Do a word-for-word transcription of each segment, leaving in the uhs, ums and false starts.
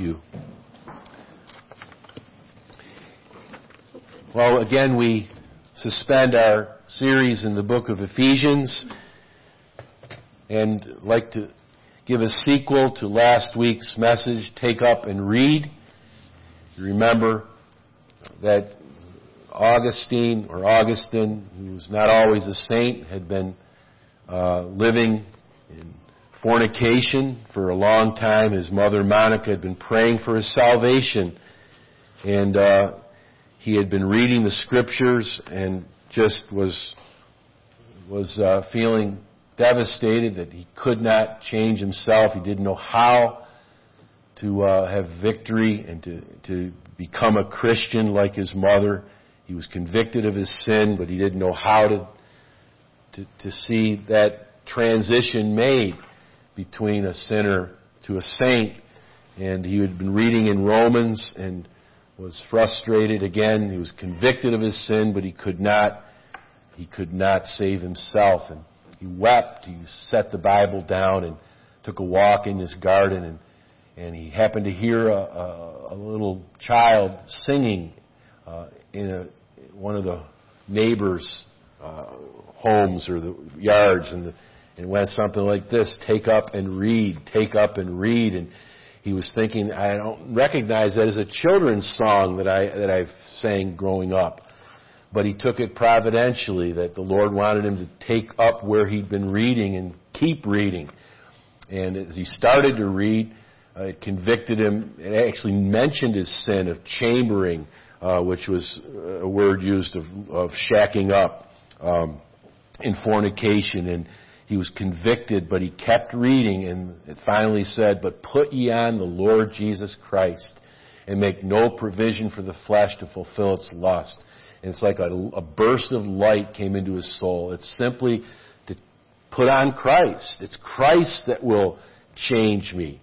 you. Well, again, we suspend our series in the book of Ephesians, and I'd like to give a sequel to last week's message, Take Up and Read. You remember that Augustine, or Augustine, who was not always a saint, had been uh, living in fornication for a long time. His mother Monica had been praying for his salvation, and uh, he had been reading the scriptures and just was was uh, feeling devastated that he could not change himself. He didn't know how to uh, have victory and to, to become a Christian like his mother. He was convicted of his sin, but he didn't know how to to, to see that transition made between a sinner to a saint. And he had been reading in Romans and was frustrated again. He was convicted of his sin, but he could not he could not save himself. And he wept. He set the Bible down and took a walk in his garden, and and he happened to hear a, a, a little child singing uh, in a, one of the neighbors' uh, homes or the yards, and the And it went something like this: take up and read, take up and read. And he was thinking, I don't recognize that as a children's song that I that I sang growing up. But he took it providentially that the Lord wanted him to take up where he'd been reading and keep reading. And as he started to read, uh, it convicted him. It actually mentioned his sin of chambering, uh, which was a word used of, of shacking up um, in fornication. And he was convicted, but he kept reading, and it finally said, "But put ye on the Lord Jesus Christ, and make no provision for the flesh to fulfill its lust." And it's like a, a burst of light came into his soul. It's simply to put on Christ. It's Christ that will change me.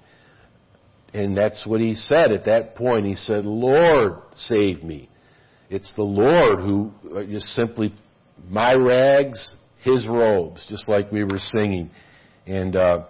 And that's what he said at that point. He said, "Lord, save me." It's the Lord who just simply, my rags, His robes, just like we were singing. And uh,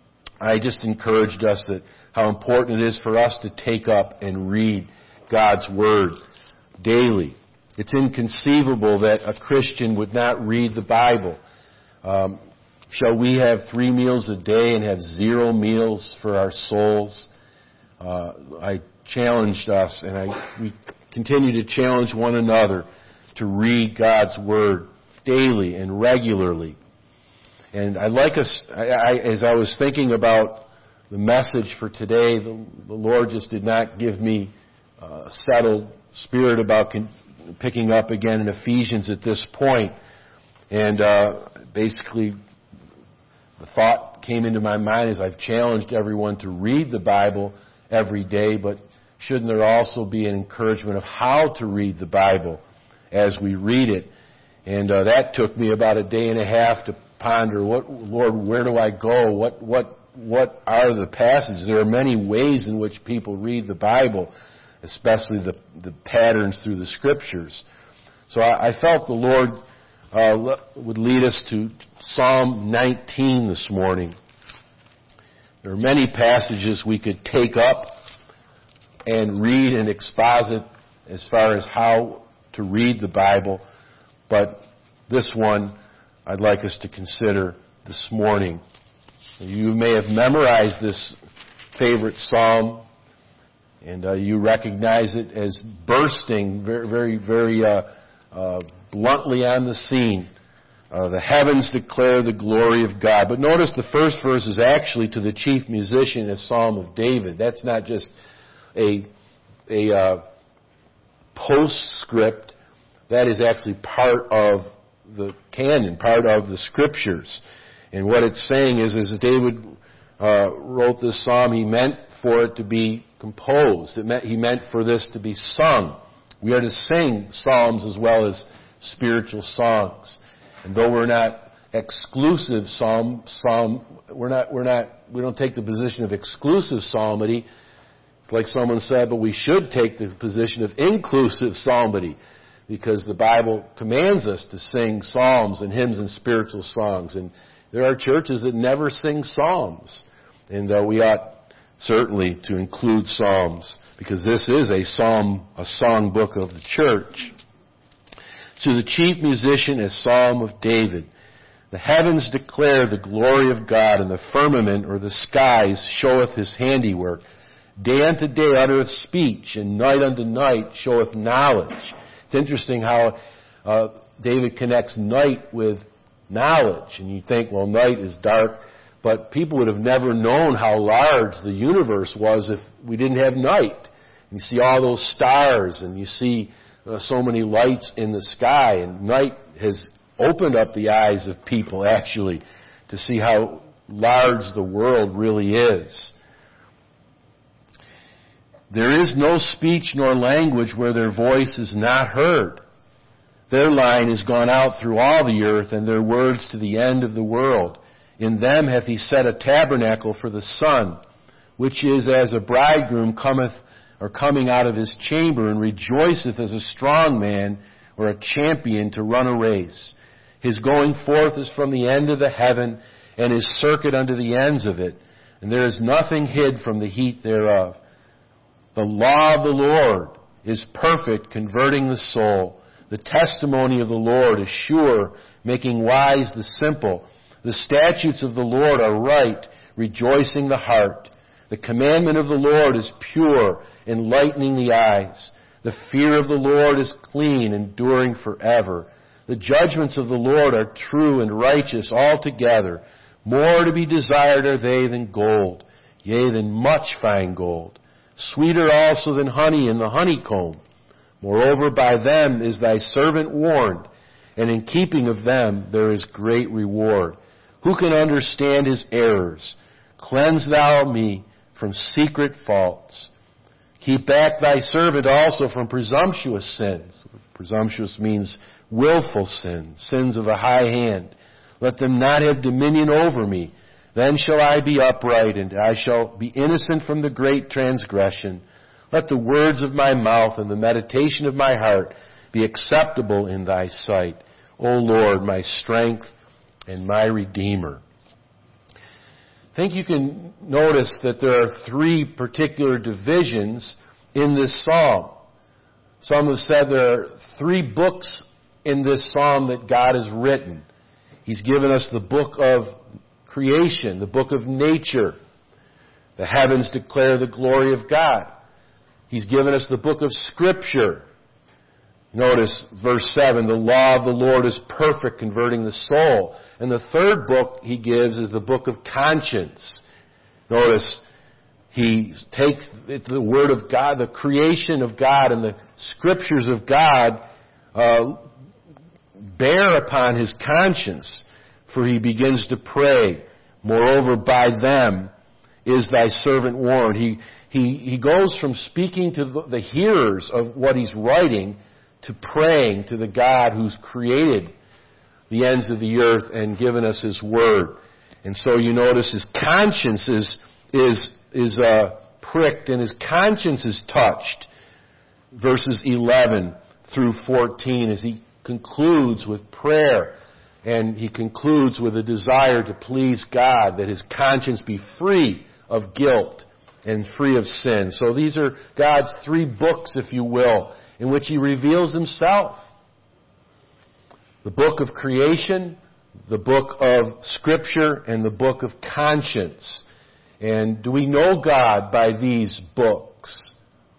I just encouraged us that how important it is for us to take up and read God's Word daily. It's inconceivable that a Christian would not read the Bible. Um, shall we have three meals a day and have zero meals for our souls? Uh, I challenged us, and I we continue to challenge one another to read God's Word daily and regularly. And I'd like us, I, I, as I was thinking about the message for today, the, the Lord just did not give me a settled spirit about con- picking up again in Ephesians at this point. And uh, basically, the thought came into my mind as I've challenged everyone to read the Bible every day, but shouldn't there also be an encouragement of how to read the Bible as we read it? And uh, that took me about a day and a half to ponder, what, Lord, where do I go? What what what are the passages? There are many ways in which people read the Bible, especially the, the patterns through the Scriptures. So I, I felt the Lord uh, would lead us to Psalm nineteen this morning. There are many passages we could take up and read and exposit as far as how to read the Bible. But this one I'd like us to consider this morning. You may have memorized this favorite psalm, and uh, you recognize it as bursting very, very, very uh, uh, bluntly on the scene. Uh, the heavens declare the glory of God. But notice the first verse is actually to the chief musician, a psalm of David. That's not just a, a uh, postscript. That is actually part of the canon, part of the Scriptures. And what it's saying is, as David uh, wrote this psalm, he meant for it to be composed. It meant, he meant for this to be sung. We are to sing psalms as well as spiritual songs. And though we're not exclusive psalm, psalm, we're not, we're not, we don't take the position of exclusive psalmody, like someone said, but we should take the position of inclusive psalmody, because the Bible commands us to sing psalms and hymns and spiritual songs. And there are churches that never sing psalms. And uh, we ought certainly to include Psalms, because this is a psalm, a song book of the church. To the chief musician, a psalm of David. The heavens declare the glory of God, and the firmament or the skies showeth his handiwork. Day unto day uttereth speech, and night unto night showeth knowledge. It's interesting how uh, David connects night with knowledge. And you think, well, night is dark. But people would have never known how large the universe was if we didn't have night. You see all those stars, and you see uh, so many lights in the sky. And night has opened up the eyes of people, actually, to see how large the world really is. There is no speech nor language where their voice is not heard. Their line is gone out through all the earth, and their words to the end of the world. In them hath he set a tabernacle for the sun, which is as a bridegroom cometh or coming out of his chamber, and rejoiceth as a strong man or a champion to run a race. His going forth is from the end of the heaven, and his circuit unto the ends of it, and there is nothing hid from the heat thereof. The law of the Lord is perfect, converting the soul. The testimony of the Lord is sure, making wise the simple. The statutes of the Lord are right, rejoicing the heart. The commandment of the Lord is pure, enlightening the eyes. The fear of the Lord is clean, enduring forever. The judgments of the Lord are true and righteous altogether. More to be desired are they than gold, yea, than much fine gold. Sweeter also than honey in the honeycomb. Moreover, by them is thy servant warned, and in keeping of them there is great reward. Who can understand his errors? Cleanse thou me from secret faults. Keep back thy servant also from presumptuous sins. Presumptuous means willful sins, sins of a high hand. Let them not have dominion over me. Then shall I be upright, and I shall be innocent from the great transgression. Let the words of my mouth and the meditation of my heart be acceptable in thy sight, O Lord, my strength and my Redeemer. I think you can notice that there are three particular divisions in this psalm. Some have said there are three books in this psalm that God has written. He's given us the book of creation, the book of nature. The heavens declare the glory of God. He's given us the book of Scripture. Notice verse seven, the law of the Lord is perfect, converting the soul. And the third book he gives is the book of conscience. Notice he takes the Word of God, the creation of God, and the Scriptures of God uh, bear upon his conscience. For he begins to pray, moreover, by them is thy servant warned. He, he, he goes from speaking to the, the hearers of what he's writing to praying to the God who's created the ends of the earth and given us his word. And so you notice his conscience is, is, is uh, pricked and his conscience is touched. Verses eleven through fourteen as he concludes with prayer. And he concludes with a desire to please God, that his conscience be free of guilt and free of sin. So these are God's three books, if you will, in which he reveals himself. The book of creation, the book of Scripture, and the book of conscience. And do we know God by these books?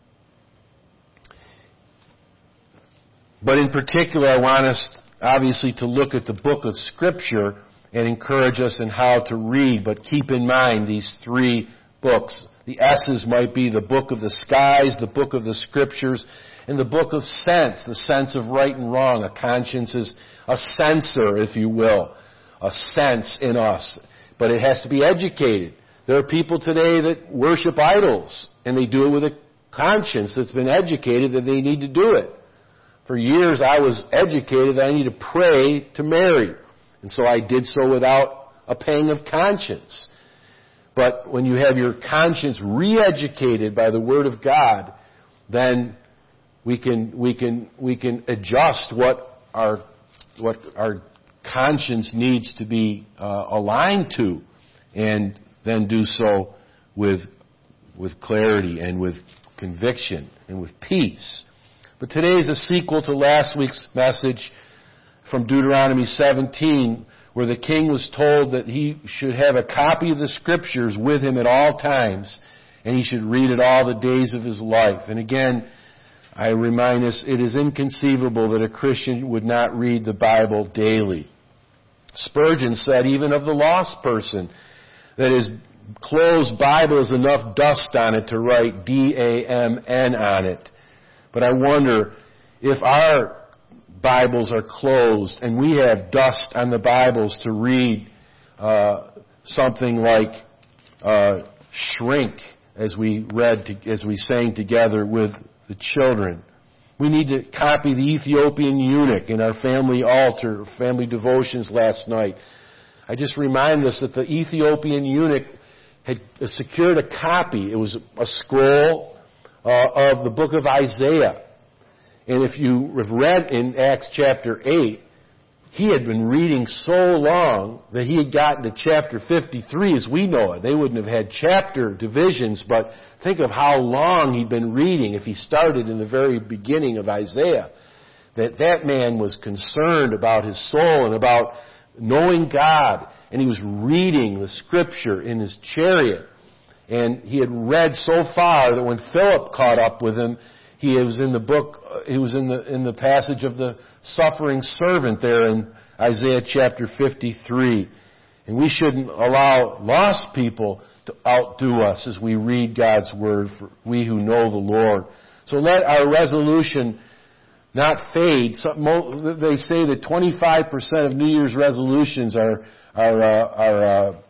But in particular, I want us obviously to look at the book of Scripture and encourage us in how to read, but keep in mind these three books. The S's might be the book of the skies, the book of the Scriptures, and the book of sense, the sense of right and wrong. A conscience is a censor, if you will, a sense in us. But it has to be educated. There are people today that worship idols, and they do it with a conscience that's been educated that they need to do it. For years I was educated that I need to pray to Mary. And so I did so without a pang of conscience. But when you have your conscience re-educated by the Word of God, then we can we can we can adjust what our what our conscience needs to be uh, aligned to, and then do so with with clarity and with conviction and with peace. But today is a sequel to last week's message from Deuteronomy seventeen, where the king was told that he should have a copy of the Scriptures with him at all times, and he should read it all the days of his life. And again, I remind us, it is inconceivable that a Christian would not read the Bible daily. Spurgeon said, even of the lost person, that his closed Bible has enough dust on it to write D A M N on it. But I wonder if our Bibles are closed and we have dust on the Bibles to read uh, something like uh, Shrink, as we read, to, as we sang together with the children. We need to copy the Ethiopian eunuch in our family altar, family devotions last night. I just remind us that the Ethiopian eunuch had secured a copy. It was a scroll uh, of the book of Isaiah. And if you have read in Acts chapter eight, he had been reading so long that he had gotten to chapter fifty-three as we know it. They wouldn't have had chapter divisions, but think of how long he'd been reading if he started in the very beginning of Isaiah. That that man was concerned about his soul and about knowing God, and he was reading the Scripture in his chariot. And he had read so far that when Philip caught up with him, he was in the book, he was in the in the passage of the suffering servant there in Isaiah chapter fifty-three. And we shouldn't allow lost people to outdo us as we read God's Word, for we who know the Lord. So let our resolution not fade. They say that twenty-five percent of New Year's resolutions are are uh, are uh,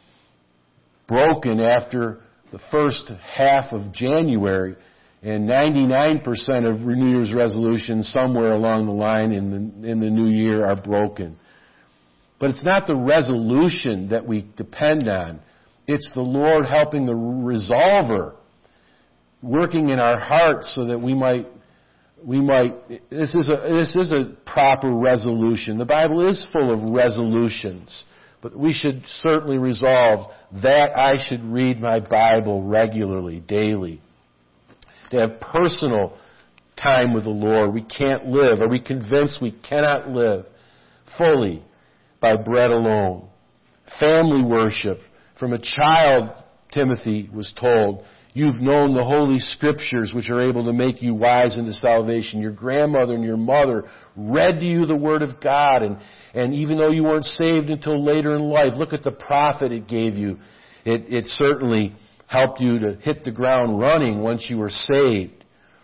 broken after the first half of January, and ninety-nine percent of New Year's resolutions somewhere along the line in the in the new year are broken. But it's not the resolution that we depend on. It's the Lord helping the resolver, working in our hearts so that we might we might this is a this is a proper resolution. The Bible is full of resolutions, but we should certainly resolve that I should read my Bible regularly, daily. To have personal time with the Lord. We can't live. Are we convinced we cannot live fully by bread alone? Family worship. From a child, Timothy was told, you've known the Holy Scriptures which are able to make you wise unto salvation. Your grandmother and your mother read to you the Word of God. And, and even though you weren't saved until later in life, look at the profit it gave you. It, it certainly helped you to hit the ground running once you were saved.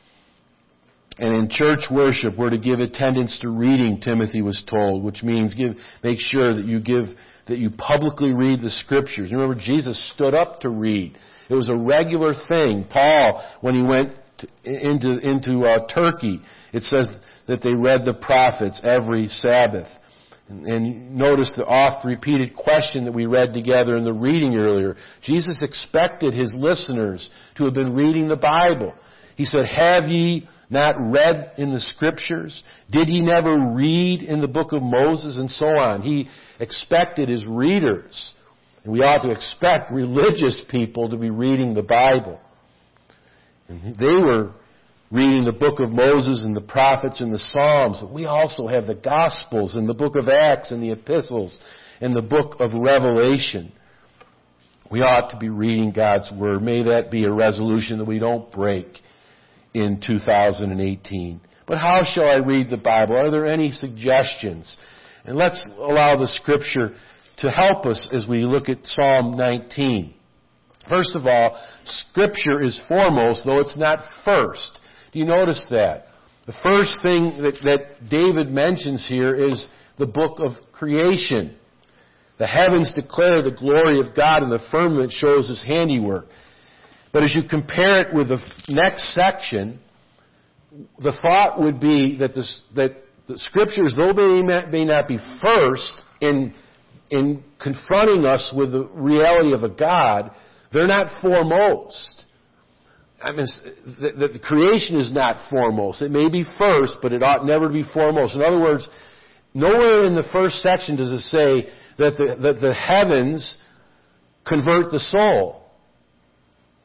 And in church worship, we're to give attendance to reading, Timothy was told, which means give, make sure that you give, that you publicly read the Scriptures. Remember, Jesus stood up to read. It was a regular thing. Paul, when he went to, into, into uh, Turkey, it says that they read the prophets every Sabbath. And, and notice the oft-repeated question that we read together in the reading earlier. Jesus expected his listeners to have been reading the Bible. He said, have ye not read in the Scriptures? Did he never read in the book of Moses? And so on. He expected his readers. And we ought to expect religious people to be reading the Bible. And they were reading the book of Moses and the prophets and the Psalms. We also have the Gospels and the book of Acts and the epistles and the book of Revelation. We ought to be reading God's Word. May that be a resolution that we don't break in two thousand eighteen. But how shall I read the Bible? Are there any suggestions? And let's allow the Scripture to help us as we look at Psalm nineteen. First of all, Scripture is foremost, though it's not first. Do you notice that? The first thing that, that David mentions here is the book of creation. The heavens declare the glory of God, and the firmament shows His handiwork. But as you compare it with the next section, the thought would be that, this, that the Scriptures, though they may not be first in, in confronting us with the reality of a God, they're not foremost. I mean, the, the creation is not foremost. It may be first, but it ought never to be foremost. In other words, nowhere in the first section does it say that the, that the heavens convert the soul.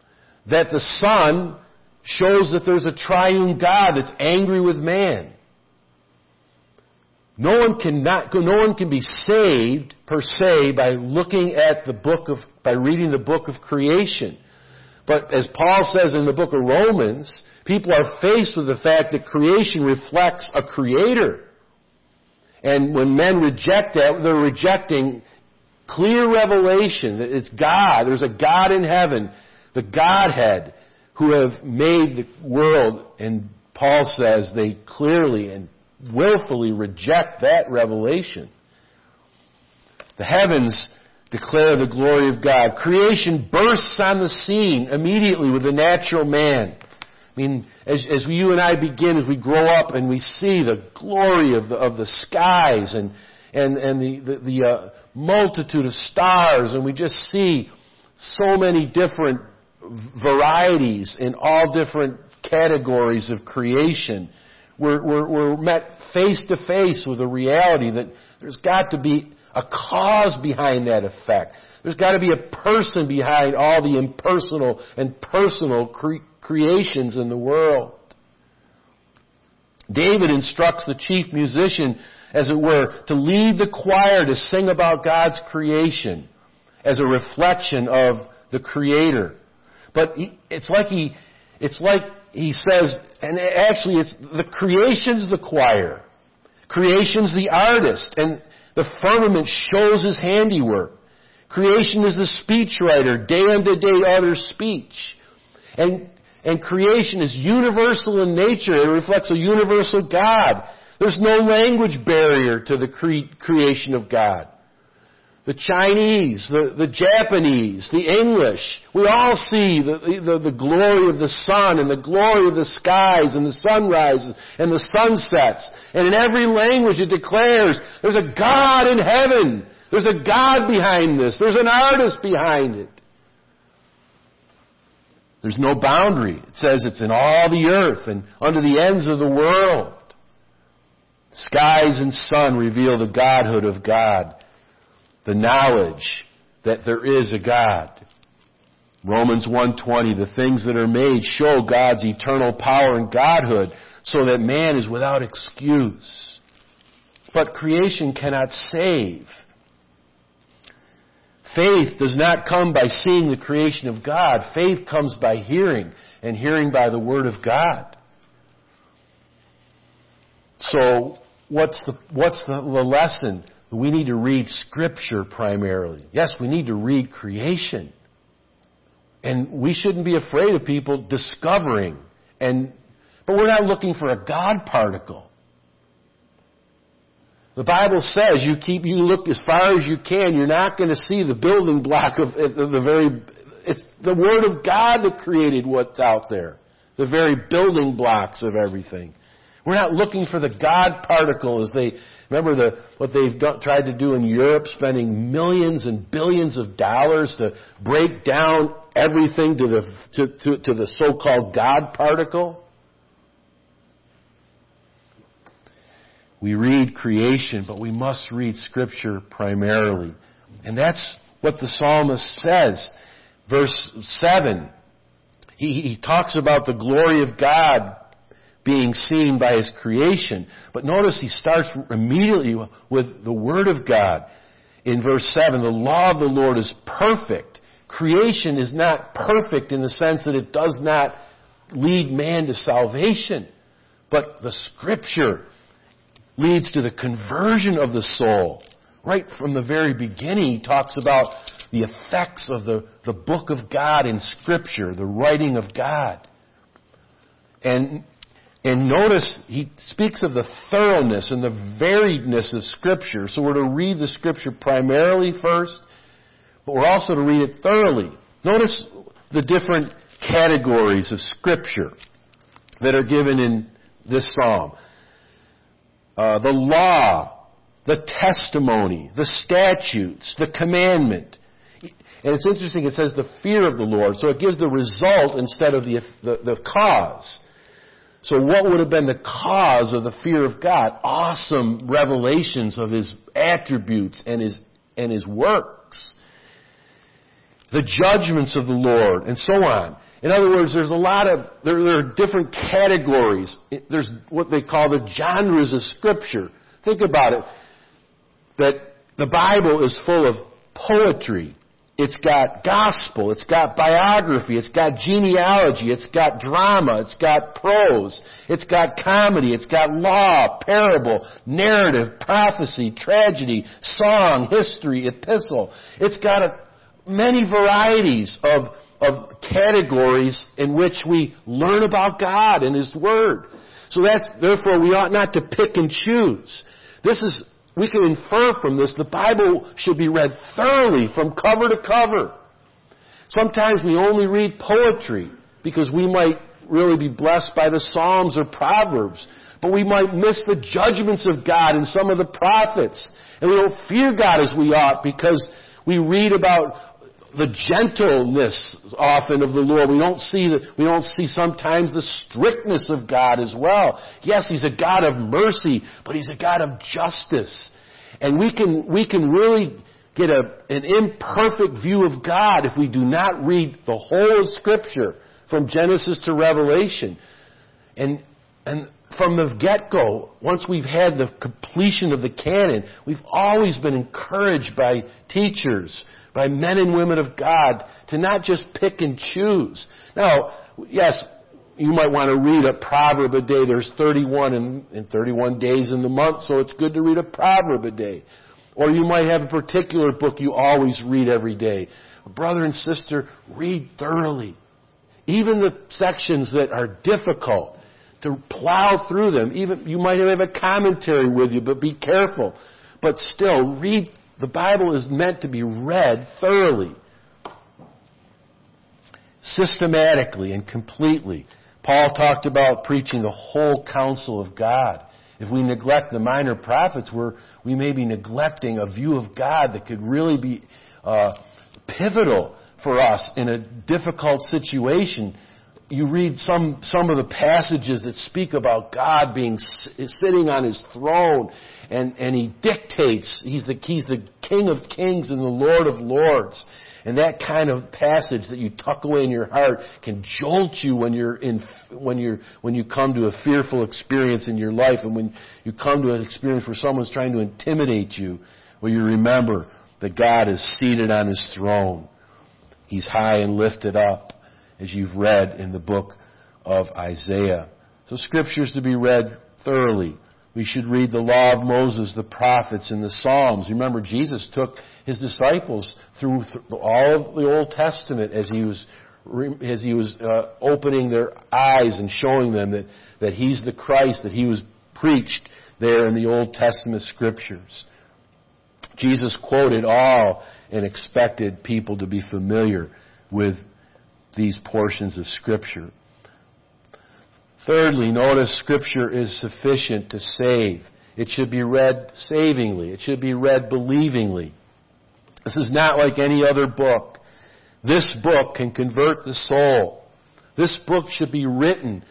that the Son shows that there's a triune God that's angry with man. No one can not, no one can be saved per se by looking at the book of, by reading the book of creation. But as Paul says in the book of Romans, people are faced with the fact that creation reflects a creator. And when men reject that, they're rejecting clear revelation that it's God. There's a God in heaven, the Godhead, who have made the world. And Paul says they clearly and willfully reject that revelation. The heavens declare the glory of God. Creation bursts on the scene immediately with the natural man. I mean, as, as you and I begin, as we grow up and we see the glory of the, of the skies and, and, and the, the, the uh, multitude of stars, and we just see so many different varieties in all different categories of creation, we're, we're, we're met face to face with the reality that there's got to be a cause behind that effect. There's got to be a person behind all the impersonal and personal cre- creations in the world. David instructs the chief musician, as it were, to lead the choir to sing about God's creation as a reflection of the Creator. But he, it's like he, it's like he says, and actually it's the creation's the choir. Creation's the artist, and the firmament shows his handiwork. Creation is the speechwriter, day unto day utters speech. And, and creation is universal in nature. It reflects a universal God. There's no language barrier to the cre- creation of God. The Chinese, the, the Japanese, the English, we all see the, the, the glory of the sun and the glory of the skies and the sunrises and the sunsets. And in every language it declares there's a God in heaven. There's a God behind this. There's an artist behind it. There's no boundary. It says it's in all the earth and under the ends of the world. Skies and sun reveal the Godhood of God. The knowledge that there is a God. Romans one twenty, the things that are made show God's eternal power and Godhood so that man is without excuse. But creation cannot save. Faith does not come by seeing the creation of God. Faith comes by hearing, and hearing by the Word of God. So, what's the, what's the, the lesson? We need to read Scripture primarily. Yes, we need to read creation. And we shouldn't be afraid of people discovering. And, but we're not looking for a God particle. The Bible says you keep, you look as far as you can, you're not going to see the building block of, of the very, it's the Word of God that created what's out there. The very building blocks of everything. We're not looking for the God particle as they, remember the, what they've done, tried to do in Europe, spending millions and billions of dollars to break down everything to the, to, to, to the so-called God particle? We read creation, but we must read Scripture primarily. And that's what the psalmist says. Verse seven, he, he talks about the glory of God being seen by His creation. But notice he starts immediately with the Word of God. In verse seven, the law of the Lord is perfect. Creation is not perfect in the sense that it does not lead man to salvation. But the Scripture leads to the conversion of the soul. Right from the very beginning, he talks about the effects of the, the book of God in Scripture, the writing of God. And And notice he speaks of the thoroughness and the variedness of Scripture. So we're to read the Scripture primarily first, but we're also to read it thoroughly. Notice the different categories of Scripture that are given in this psalm. Uh, the law, the testimony, the statutes, the commandment. And it's interesting, it says the fear of the Lord. So it gives the result instead of the, the, the cause. So what would have been the cause of the fear of God? Awesome revelations of His attributes and His, and His works. The judgments of the Lord, and so on. In other words, there's a lot of, there, there are different categories. There's what they call the genres of Scripture. Think about it. That the Bible is full of poetry. It's got gospel. It's got biography. It's got genealogy. It's got drama. It's got prose. It's got comedy. It's got law, parable, narrative, prophecy, tragedy, song, history, epistle. It's got a, many varieties of, of categories in which we learn about God and His Word. So that's, therefore, we ought not to pick and choose. This is, we can infer from this, the Bible should be read thoroughly from cover to cover. Sometimes we only read poetry because we might really be blessed by the Psalms or Proverbs, but we might miss the judgments of God in some of the prophets. And we don't fear God as we ought because we read about the gentleness often of the Lord. We don't see the, we don't see sometimes the strictness of God as well. Yes, He's a God of mercy, but He's a God of justice. And we can we can really get a, an imperfect view of God if we do not read the whole of Scripture from Genesis to Revelation. And and from the get-go, once we've had the completion of the canon, we've always been encouraged by teachers, by men and women of God, to not just pick and choose. Now, yes, you might want to read a proverb a day. There's thirty-one and, and thirty-one days in the month, so it's good to read a proverb a day. Or you might have a particular book you always read every day. Brother and sister, read thoroughly. Even the sections that are difficult, to plow through them. Even you might have a commentary with you, but be careful. But still, read. The Bible is meant to be read thoroughly, systematically and completely. Paul talked about preaching the whole counsel of God. If we neglect the minor prophets, we're, we may be neglecting a view of God that could really be uh, pivotal for us in a difficult situation. You read some, some of the passages that speak about God being sitting on His throne, and, and He dictates. He's the, he's the King of kings and the Lord of lords. And that kind of passage that you tuck away in your heart can jolt you when you're in, when you're, when you come to a fearful experience in your life, and when you come to an experience where someone's trying to intimidate you, where you remember that God is seated on His throne. He's high and lifted up, as you've read in the book of Isaiah. So Scripture is to be read thoroughly. We should read the law of Moses, the prophets, and the Psalms. Remember, Jesus took His disciples through all of the Old Testament as He was as He was uh, opening their eyes and showing them that, that He's the Christ, that He was preached there in the Old Testament Scriptures. Jesus quoted all and expected people to be familiar with these portions of Scripture. Thirdly, notice Scripture is sufficient to save. It should be read savingly. It should be read believingly. This is not like any other book. This book can convert the soul. This book should be written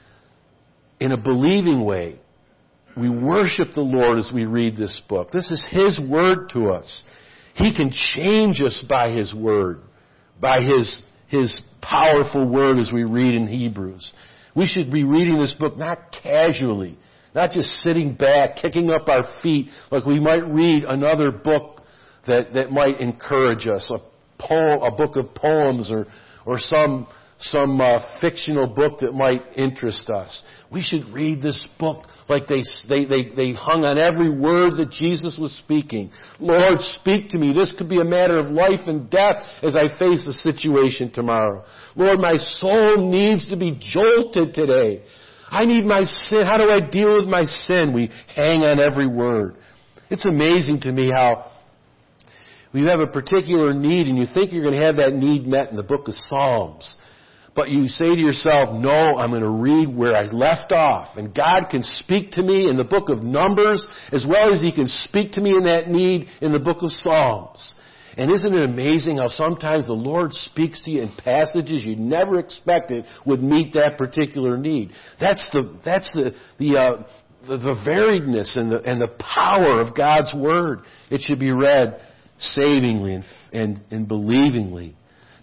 in a believing way. We worship the Lord as we read this book. This is His Word to us. He can change us by His Word, by His, His powerful Word as we read in Hebrews. We should be reading this book not casually, not just sitting back, kicking up our feet like we might read another book that, that might encourage us, a poem, a book of poems or, or some, some uh, fictional book that might interest us. We should read this book like they, they, they, they hung on every word that Jesus was speaking. Lord, speak to me. This could be a matter of life and death as I face a situation tomorrow. Lord, my soul needs to be jolted today. I need my sin. How do I deal with my sin? We hang on every word. It's amazing to me how you have a particular need and you think you're going to have that need met in the book of Psalms. But you say to yourself, no, I'm going to read where I left off. And God can speak to me in the book of Numbers as well as He can speak to me in that need in the book of Psalms. And isn't it amazing how sometimes the Lord speaks to you in passages you never expected would meet that particular need? That's the, that's the, the, uh, the, the variedness and the, and the power of God's Word. It should be read savingly and, and, and believingly.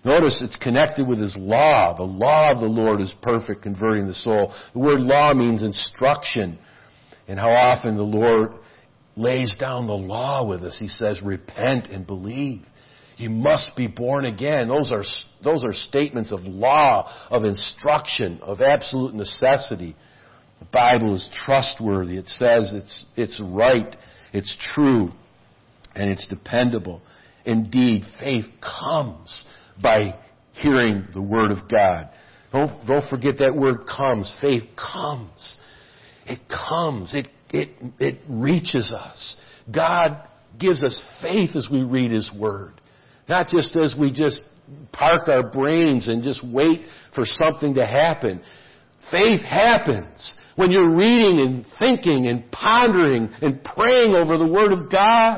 Notice it's connected with His law. The law of the Lord is perfect, converting the soul. The word law means instruction. And how often the Lord lays down the law with us. He says, repent and believe. You must be born again. Those are, those are statements of law, of instruction, of absolute necessity. The Bible is trustworthy. It says it's, it's right, it's true, and it's dependable. Indeed, faith comes by hearing the Word of God. Don't, don't forget that word comes. Faith comes. It comes. It, it, it reaches us. God gives us faith as we read His Word. Not just as we just park our brains and just wait for something to happen. Faith happens when you're reading and thinking and pondering and praying over the Word of God.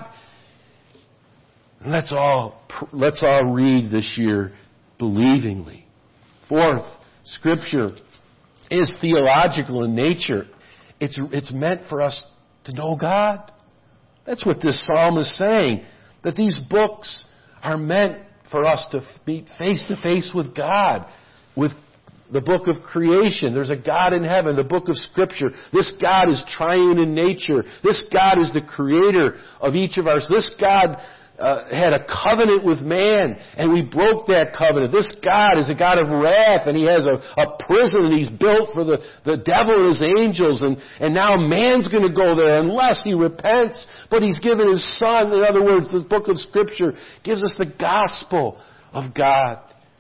And let's all, let's all read this year believingly. Fourth, Scripture is theological in nature. It's, it's meant for us to know God. That's what this psalm is saying. That these books are meant for us to meet face to face with God. With the book of creation. There's a God in heaven. The book of Scripture. This God is triune in nature. This God is the creator of each of us. This God Uh, had a covenant with man, and we broke that covenant. This God is a God of wrath, and He has a, a prison that He's built for the, the devil and his angels, and, and now man's going to go there unless he repents. But He's given His Son. In other words, the book of Scripture gives us the gospel of God.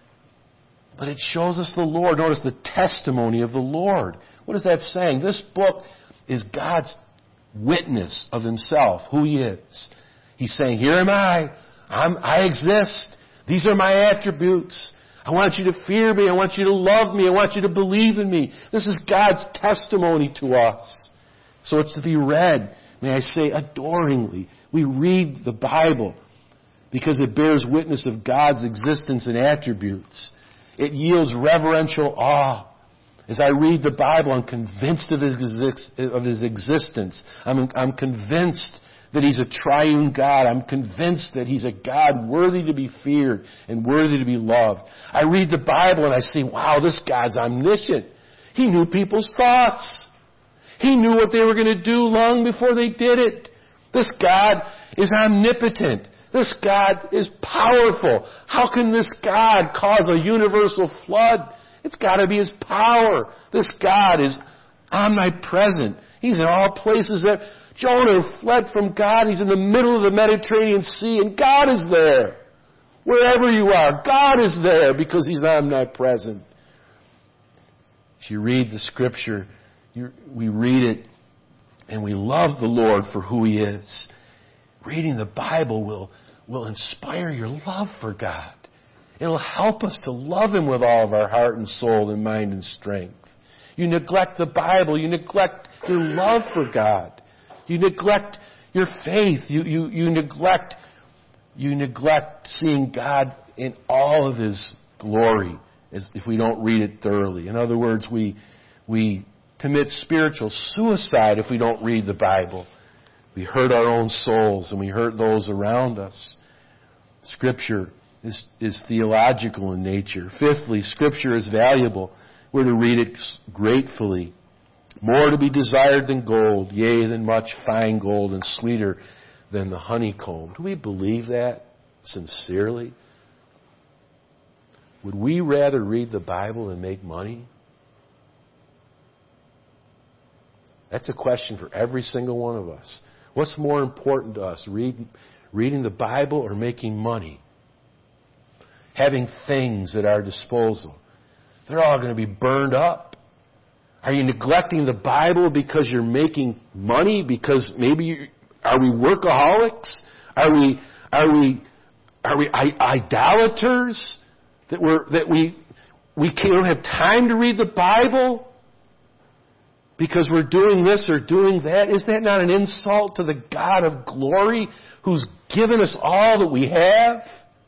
But it shows us the Lord. Notice the testimony of the Lord. What is that saying? This book is God's witness of Himself, who He is. He's saying, here am I. I'm, I exist. These are my attributes. I want you to fear me. I want you to love me. I want you to believe in me. This is God's testimony to us. So it's to be read, may I say, adoringly. We read the Bible because it bears witness of God's existence and attributes. It yields reverential awe. As I read the Bible, I'm convinced of His, of his existence. I'm, I'm convinced that He's a triune God. I'm convinced that He's a God worthy to be feared and worthy to be loved. I read the Bible and I see, wow, this God's omniscient. He knew people's thoughts. He knew what they were going to do long before they did it. This God is omnipotent. This God is powerful. How can this God cause a universal flood? It's got to be His power. This God is omnipresent. He's in all places. That Jonah fled from God. He's in the middle of the Mediterranean Sea, and God is there. Wherever you are, God is there because He's omnipresent. As you read the Scripture, you, we read it, and we love the Lord for who He is. Reading the Bible will, will inspire your love for God. It'll help us to love Him with all of our heart and soul and mind and strength. You neglect the Bible, you neglect your love for God. You neglect your faith. You, you, you neglect you neglect seeing God in all of His glory as if we don't read it thoroughly. In other words, we we commit spiritual suicide if we don't read the Bible. We hurt our own souls and we hurt those around us. Scripture is, is theological in nature. Fifthly, Scripture is valuable. We're to read it gratefully. More to be desired than gold, yea, than much fine gold, and sweeter than the honeycomb. Do we believe that sincerely? Would we rather read the Bible than make money? That's a question for every single one of us. What's more important to us, read, reading the Bible or making money? Having things at our disposal. They're all going to be burned up. Are you neglecting the Bible because you're making money? Because maybe you, are we workaholics? Are we are we are we idolaters that we're that we we don't have time to read the Bible because we're doing this or doing that? Is that not an insult to the God of glory who's given us all that we have?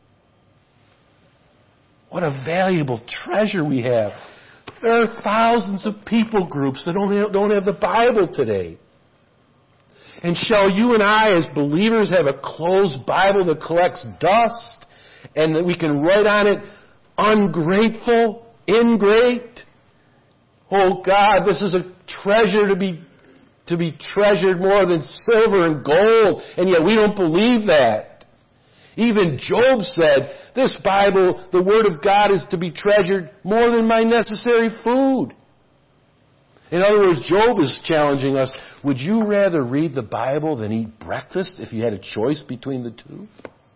What a valuable treasure we have. There are thousands of people groups that don't have, don't have the Bible today. And shall you and I as believers have a closed Bible that collects dust and that we can write on it ungrateful, ingrate. Oh God, this is a treasure to be to be treasured more than silver and gold, and yet we don't believe that. Even Job said, this Bible, the Word of God, is to be treasured more than my necessary food. In other words, Job is challenging us, would you rather read the Bible than eat breakfast if you had a choice between the two?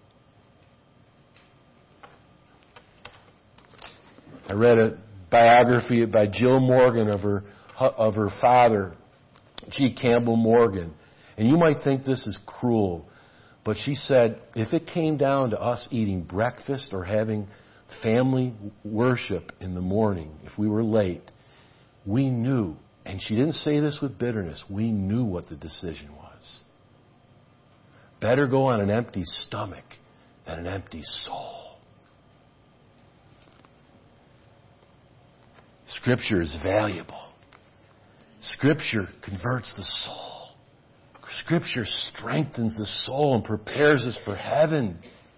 I read a biography by Jill Morgan of her of her father, G. Campbell Morgan. And you might think this is cruel, but she said, if it came down to us eating breakfast or having family worship in the morning, if we were late, we knew, and she didn't say this with bitterness, we knew what the decision was. Better go on an empty stomach than an empty soul. Scripture is valuable. Scripture converts the soul. Scripture strengthens the soul and prepares us for heaven.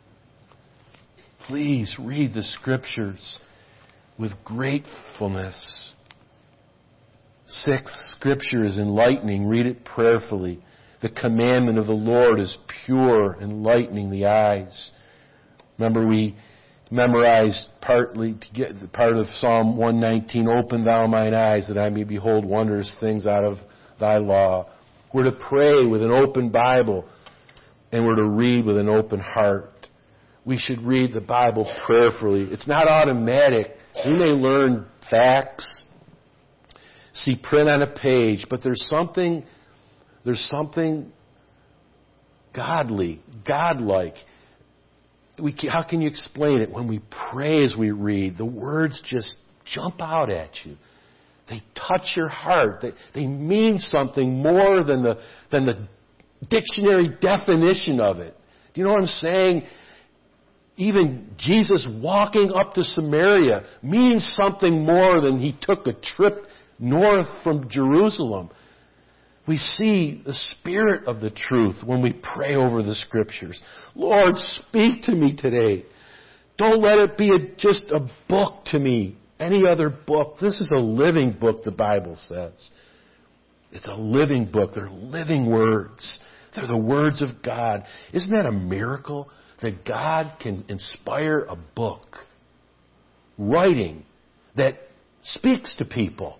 Please read the Scriptures with gratefulness. Sixth, Scripture is enlightening. Read it prayerfully. The commandment of the Lord is pure, enlightening the eyes. Remember, we memorized partly to get part of Psalm one nineteen, open thou mine eyes that I may behold wondrous things out of thy law. We're to pray with an open Bible, and we're to read with an open heart. We should read the Bible prayerfully. It's not automatic. We may learn facts, see print on a page, but there's something, there's something godly, godlike. We, how can you explain it? When we pray as we read, the words just jump out at you. They touch your heart. They, they mean something more than the, than the dictionary definition of it. Do you know what I'm saying? Even Jesus walking up to Samaria means something more than he took a trip north from Jerusalem. We see the spirit of the truth when we pray over the Scriptures. Lord, speak to me today. Don't let it be a, just a book to me, any other book. This is a living book, the Bible says. It's a living book. They're living words. They're the words of God. Isn't that a miracle that God can inspire a book, writing, that speaks to people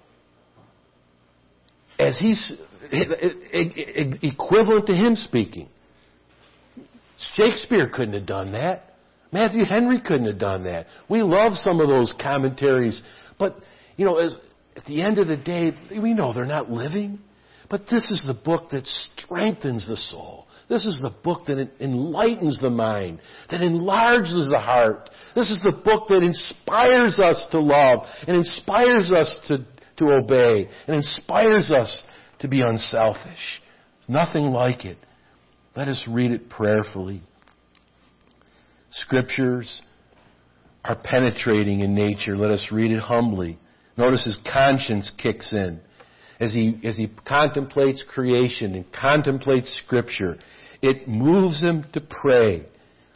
as he's equivalent to him speaking? Shakespeare couldn't have done that. Matthew Henry couldn't have done that. We love some of those commentaries, but you know, as, at the end of the day, we know they're not living. But this is the book that strengthens the soul. This is the book that enlightens the mind, that enlarges the heart. This is the book that inspires us to love and inspires us to, to obey and inspires us to be unselfish. There's nothing like it. Let us read it prayerfully. Scriptures are penetrating in nature. Let us read it humbly. Notice his conscience kicks in. As he, as he contemplates creation and contemplates Scripture, it moves him to pray.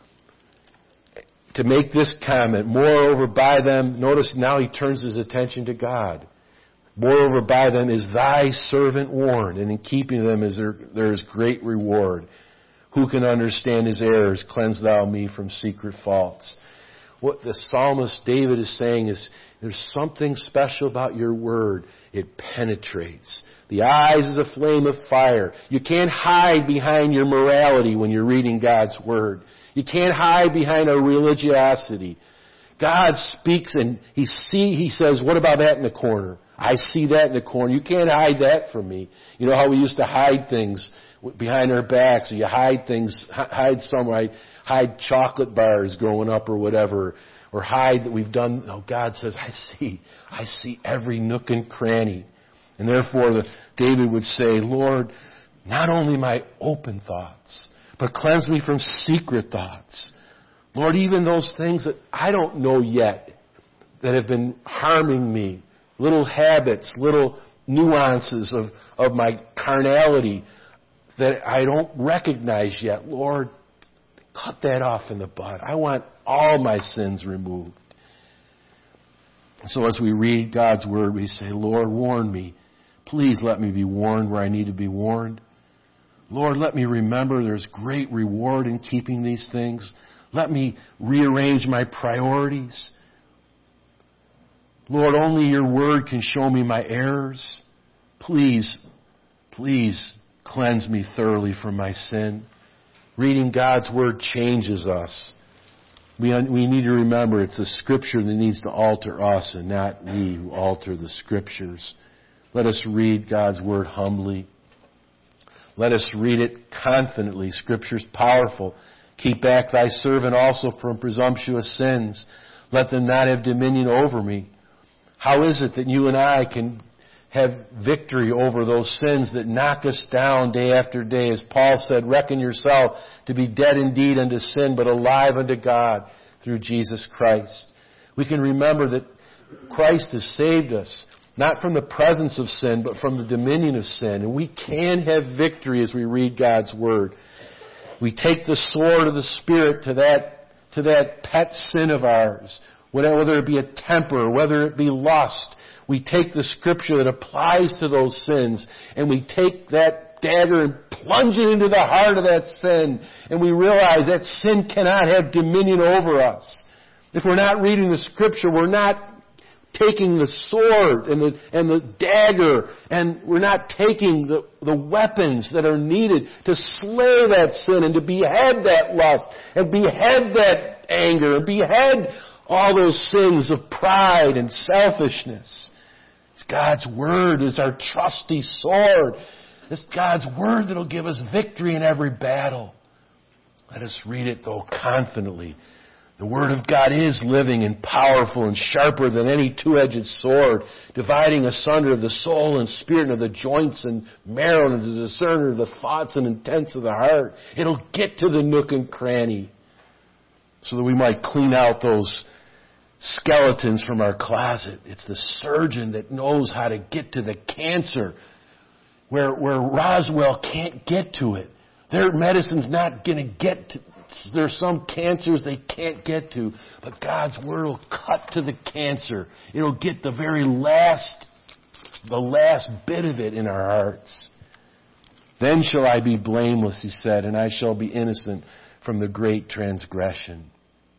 To make this comment, moreover by them, notice now he turns his attention to God. Moreover by them is thy servant warned, and in keeping them is there, there is great reward. Who can understand his errors? Cleanse thou me from secret faults. What the psalmist David is saying is, there's something special about your word. It penetrates. The eyes is a flame of fire. You can't hide behind your morality when you're reading God's word. You can't hide behind a religiosity. God speaks and he see, he says, what about that in the corner? I see that in the corner. You can't hide that from me. You know how we used to hide things behind our backs, or you hide things, hide somewhere, hide chocolate bars growing up or whatever, or hide that we've done. No, God says, I see, I see every nook and cranny. And therefore, the, David would say, Lord, not only my open thoughts, but cleanse me from secret thoughts. Lord, even those things that I don't know yet that have been harming me, little habits, little nuances of, of my carnality that I don't recognize yet. Lord, cut that off in the bud. I want all my sins removed. So as we read God's Word, we say, Lord, warn me. Please let me be warned where I need to be warned. Lord, let me remember there's great reward in keeping these things. Let me rearrange my priorities. Lord, only your Word can show me my errors. Please, please cleanse me thoroughly from my sin. Reading God's Word changes us. We, we need to remember it's the Scripture that needs to alter us and not we who alter the Scriptures. Let us read God's Word humbly. Let us read it confidently. Scripture's powerful. Keep back thy servant also from presumptuous sins. Let them not have dominion over me. How is it that you and I can have victory over those sins that knock us down day after day? As Paul said, reckon yourself to be dead indeed unto sin, but alive unto God through Jesus Christ. We can remember that Christ has saved us, not from the presence of sin, but from the dominion of sin. And we can have victory as we read God's Word. We take the sword of the Spirit to that, to that pet sin of ours, whether it be a temper, whether it be lust. We take the Scripture that applies to those sins, and we take that dagger and plunge it into the heart of that sin, and we realize that sin cannot have dominion over us. If we're not reading the Scripture, we're not taking the sword and the, and the dagger, and we're not taking the, the weapons that are needed to slay that sin and to behead that lust and behead that anger and behead all those sins of pride and selfishness. It's God's Word is our trusty sword. It's God's Word that will give us victory in every battle. Let us read it, though, confidently. The Word of God is living and powerful and sharper than any two-edged sword, dividing asunder of the soul and spirit and of the joints and marrow and the discerner of the thoughts and intents of the heart. It'll get to the nook and cranny so that we might clean out those skeletons from our closet. It's the surgeon that knows how to get to the cancer where, where Roswell can't get to it. Their medicine's not going to get to. There's some cancers they can't get to, but God's Word will cut to the cancer. It'll get the very last, the last bit of it in our hearts. Then shall I be blameless, he said, and I shall be innocent from the great transgression.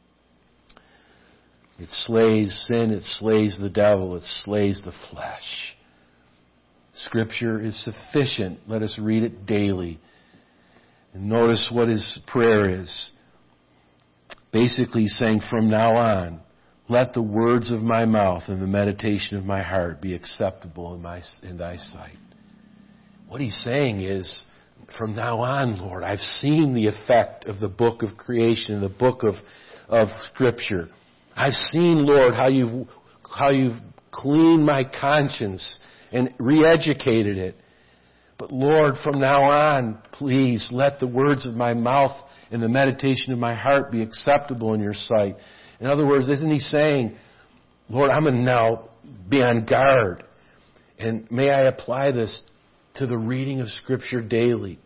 It slays sin, it slays the devil, it slays the flesh. Scripture is sufficient. Let us read it daily. And notice what his prayer is. Basically saying, from now on, let the words of my mouth and the meditation of my heart be acceptable in, my, in thy sight. What he's saying is, from now on, Lord, I've seen the effect of the book of creation, the book of, of Scripture. I've seen, Lord, how you've, how you've cleaned my conscience and re-educated it. But Lord, from now on, please let the words of my mouth and the meditation of my heart be acceptable in your sight. In other words, isn't he saying, Lord, I'm going to now be on guard. And may I apply this to the reading of Scripture daily.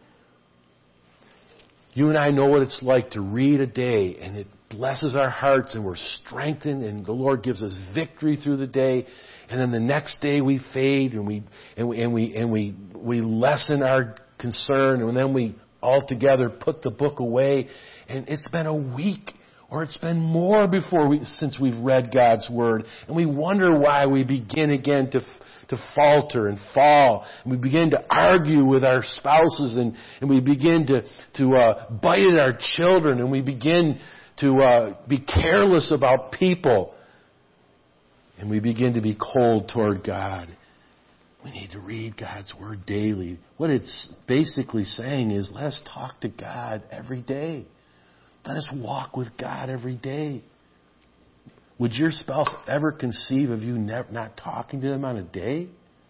You and I know what it's like to read a day, and it blesses our hearts, and we're strengthened, and the Lord gives us victory through the day. And then the next day we fade, and we and we and we and we we lessen our concern, and then we altogether put the book away. And it's been a week, or it's been more before we since we've read God's Word, and we wonder why we begin again to to falter and fall, and we begin to argue with our spouses, and and we begin to to uh, bite at our children, and we begin to uh, be careless about people. And we begin to be cold toward God. We need to read God's Word daily. What it's basically saying is, let's talk to God every day. Let us walk with God every day. Would your spouse ever conceive of you not talking to them on a day?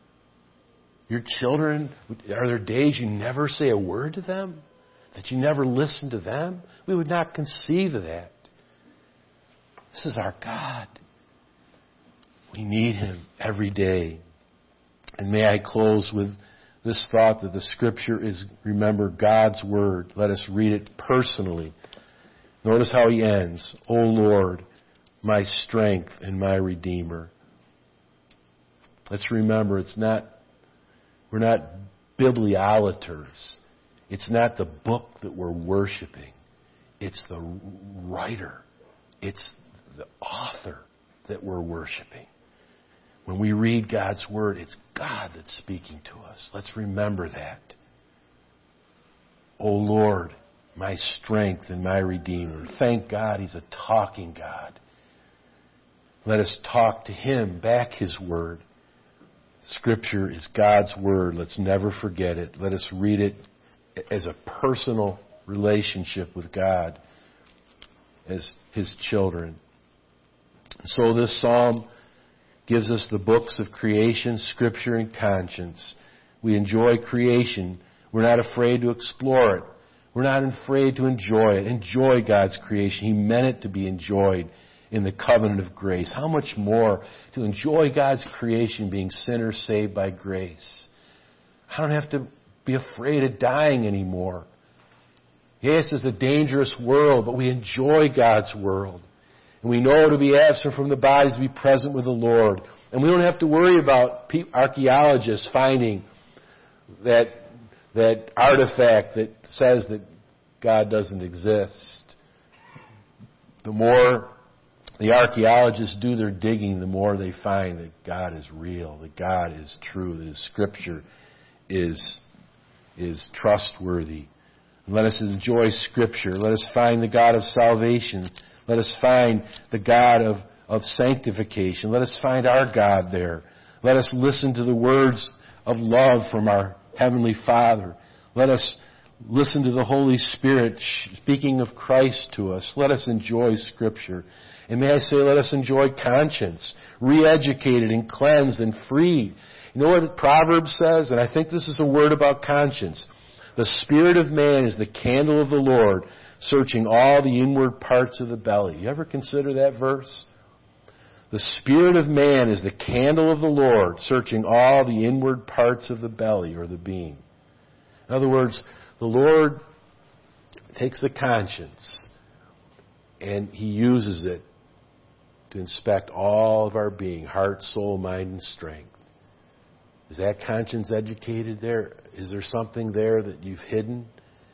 Your children, are there days you never say a word to them? That you never listen to them? We would not conceive of that. This is our God. We need Him every day. And may I close with this thought that the Scripture is, remember, God's Word. Let us read it personally. Notice how he ends. O Lord, my strength and my Redeemer. Let's remember, it's not, we're not bibliolaters. It's not the book that we're worshiping. It's the writer. It's the author that we're worshiping. When we read God's Word, it's God that's speaking to us. Let's remember that. O Lord, my strength and my Redeemer. Thank God He's a talking God. Let us talk to Him, back His Word. Scripture is God's Word. Let's never forget it. Let us read it as a personal relationship with God as His children. So this psalm gives us the books of creation, Scripture, and conscience. We enjoy creation. We're not afraid to explore it. We're not afraid to enjoy it. Enjoy God's creation. He meant it to be enjoyed in the covenant of grace. How much more to enjoy God's creation, being sinners saved by grace. I don't have to be afraid of dying anymore. Yes, it's a dangerous world, but we enjoy God's world. And we know to be absent from the body is to be present with the Lord. And we don't have to worry about archaeologists finding that, that artifact that says that God doesn't exist. The more the archaeologists do their digging, the more they find that God is real, that God is true, that His Scripture is, is trustworthy. And let us enjoy Scripture. Let us find the God of salvation. Let us find the God of, of sanctification. Let us find our God there. Let us listen to the words of love from our Heavenly Father. Let us listen to the Holy Spirit speaking of Christ to us. Let us enjoy Scripture. And may I say, let us enjoy conscience, re-educated and cleansed and freed. You know what Proverbs says? And I think this is a word about conscience. The spirit of man is the candle of the Lord, searching all the inward parts of the belly. You ever consider that verse? The spirit of man is the candle of the Lord, searching all the inward parts of the belly or the being. In other words, the Lord takes the conscience and He uses it to inspect all of our being, heart, soul, mind, and strength. Is that conscience educated there? Is there something there that you've hidden?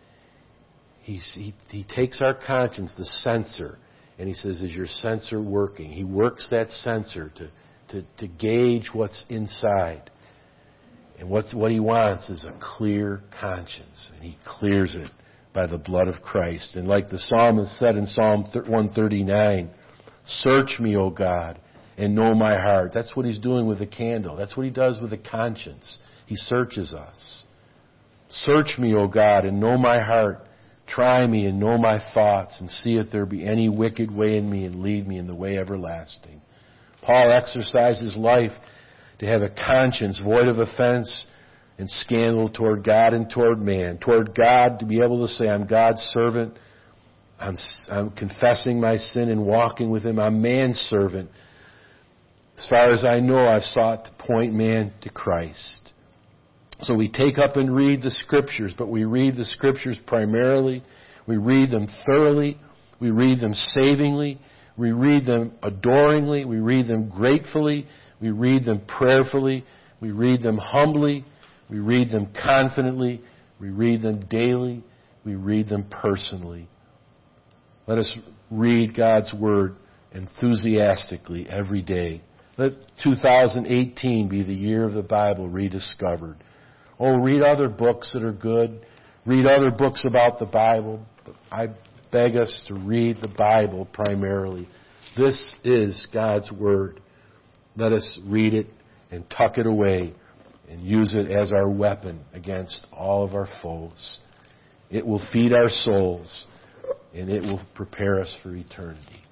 He's, he, he takes our conscience, the sensor, and He says, is your sensor working? He works that sensor to, to, to gauge what's inside. And what's, what He wants is a clear conscience. And He clears it by the blood of Christ. And like the psalmist said in Psalm one thirty-nine, search me, O God, and know my heart. That's what He's doing with the candle. That's what He does with the conscience. He searches us. Search me, O God, and know my heart. Try me and know my thoughts, and see if there be any wicked way in me, and lead me in the way everlasting. Paul exercised his life to have a conscience void of offense and scandal toward God and toward man. Toward God, to be able to say, I'm God's servant. I'm, I'm confessing my sin and walking with Him. I'm man's servant. As far as I know, I've sought to point man to Christ. So we take up and read the Scriptures, but we read the Scriptures primarily. We read them thoroughly. We read them savingly. We read them adoringly. We read them gratefully. We read them prayerfully. We read them humbly. We read them confidently. We read them daily. We read them personally. Let us read God's Word enthusiastically every day. Let two thousand eighteen be the year of the Bible rediscovered. Oh, read other books that are good. Read other books about the Bible. But I beg us to read the Bible primarily. This is God's Word. Let us read it and tuck it away and use it as our weapon against all of our foes. It will feed our souls, and it will prepare us for eternity.